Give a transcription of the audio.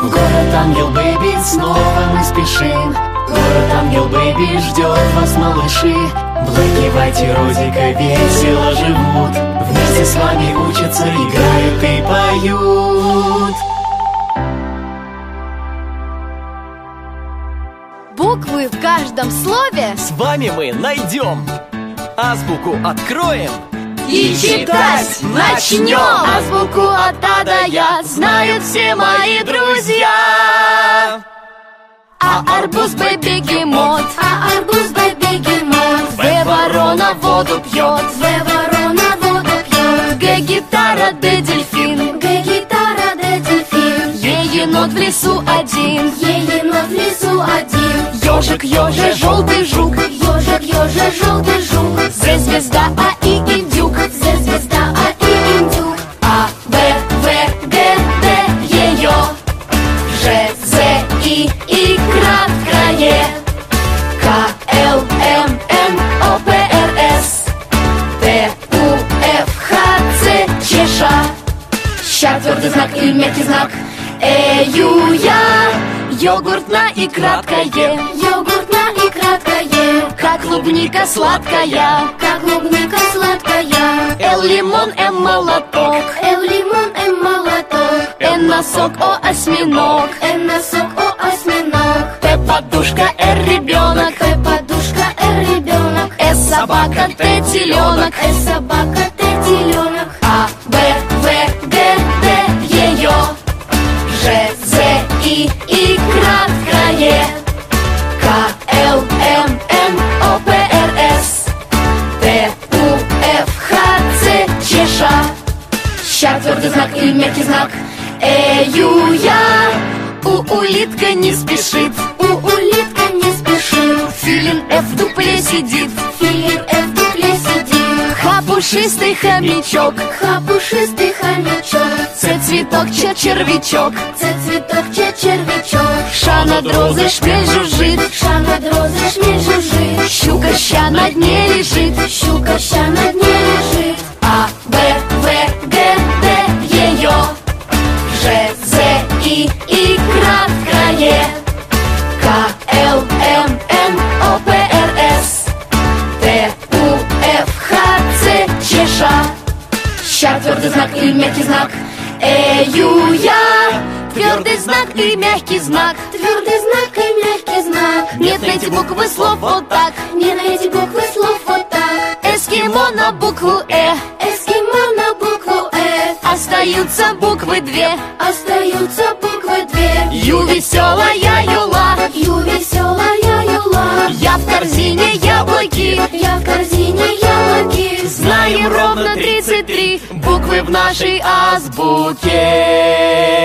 Город Ангел Бэйби, снова мы спешим. Город Ангел Бэйби ждет вас, малыши. Блэки, Вайт и Розика весело живут. Вместе с вами учатся, играют и поют. Буквы в каждом слове с вами мы найдем. Азбуку откроем и читать начнем. Азбуку от А до Я знают все мои друзья. Арбуз Б бегемот, арбуз Б бегемот. В ворона воду пьет, В ворона воду пьет. Г гитара, Д дельфин, Г гитара, Д дельфин. Е енот в лесу один, Е енот в лесу один. Ёжик, ёже, желтый жук, Ёжик, ёже, желтый жук. З звезда, А и индюк, З звезда, А и индюк. А, Б, В, Г, Д, Е, Ё, Ж, З, И краткое. К, Л, М, Н, О, П, Р, С, Т, У, Ф, Х, Ц, Ч, Ш. Ща твердый знак и мягкий знак. Ю, Я. Йогурт на и краткое. Йогурт на и краткое. Как клубника сладкая. Как клубника сладкая. Л, лимон, М, молоток. Л, лимон, М, молоток. Н, носок, О, осьминог. Н, носок, О, осьминог. П, подушка, Р, ребенок. П, подушка, Р, ребенок. С, собака, Т, теленок. С, собака, Т, теленок. А, Б, В, Г, Д, Е, Ё, Ж, З, И краткое. К, Л, М, Н, О, П, Р, С, Т, У, Ф, Х, Ц, Ч, Ш. Ща твердый знак и мягкий знак. Ю, Я. Улитка не спешит. Улитка не спешит. Филин Ф в дупле сидит. Филин Ф в дупле сидит. Х, пушистый хомячок. Х, пушистый хомячок. Ц, цветок, Ч, червячок. Ц, цветок, Ч, червячок. Ш, над розой шмель жужжит. Ша над розой шмель жужжит. Щука ща на дне лежит. Щука ща на дне лежит. А, Б, В, Г, Д, Е, Ё, Ж, З, И краткое. К, Л, М, Н, О, П, Р, С, Т, У, Ф, Х, Ц, Ч, Ш. Ща твердый знак и мягкий знак. Ю, Я. Твердый знак и мягкий знак. Твердый знак и мягкий знак. Нет на эти буквы слов вот так. Не на эти буквы слов вот так. Эскимо на букву Э. Эскимо на букву Э. Остаются буквы две. Остаются буквы две. Ю, веселая юла. Ю, веселая юла. Я в корзине яблоки. Я в корзине яблоки. Знаем ровно 33 буквы в нашей азбуке.